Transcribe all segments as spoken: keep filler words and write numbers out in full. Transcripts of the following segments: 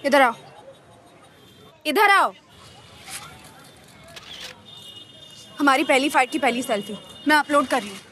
इधर आओ, इधर आओ। हमारी पहली फाइट की पहली सेल्फी मैं अपलोड कर रही हूँ।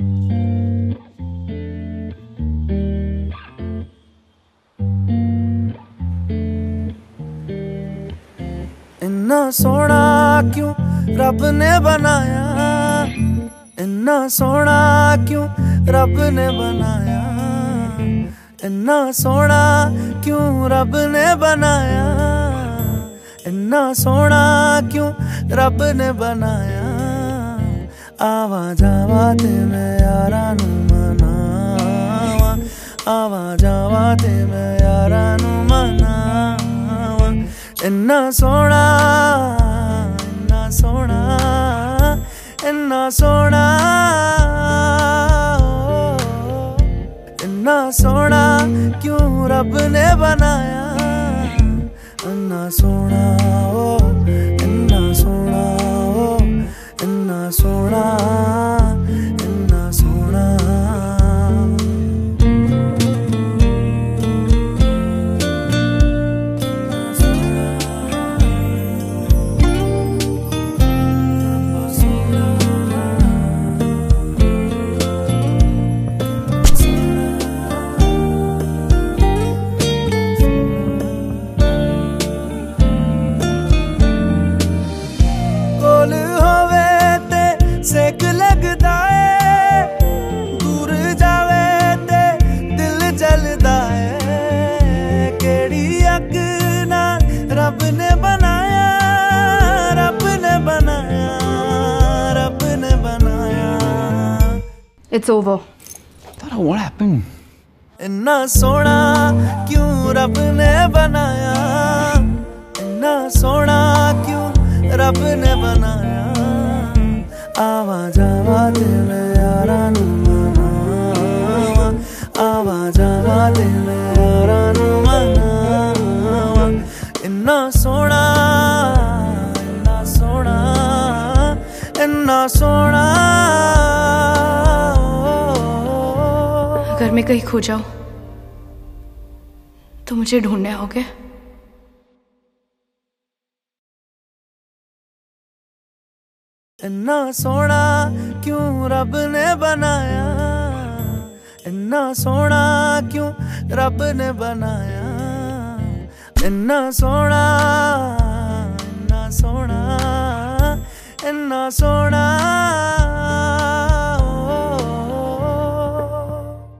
इन्ना सोना क्यों रब ने बनाया, इन्ना सोना क्यों रब ने बनाया, इन्ना सोना क्यों रब ने बनाया, इन्ना सोना क्यों रब ने बनाया। आवा जावा ते मैं यारा नू मनावा, आवा जावा ते मैं यारा नू मनावा। इन्ना सोना इन्ना सोना इन्ना सोना इन्ना सोना क्यों रब ने बनाया, इन्ना सोना ओ इन्ना सोना ओ इन्ना सोना इन्ना सोना। सेक लगदा है दूर जावे ते दिल जलदा है, केड़ी अग ना रब ने बनाया, रब ने बनाया, रब ने बनाया। It's over. What happened? इन्ना सोना क्यों रब ने बनाया, इन्ना सोना क्यों रब ने बनाया। आवा जावा ते मैं यारा नू मनावा, आवा जावा ते मैं यारा नू मनावा। इन्ना सोना इन्ना सोना इन्ना सोना। अगर मैं कहीं खो जाऊं तो मुझे ढूंढने आओगे? इन्ना सोना क्यों रब ने बनाया, इन्ना सोना क्यों रब ने बनाया। इन्ना सोना इन्ना सोना इन्ना सोना।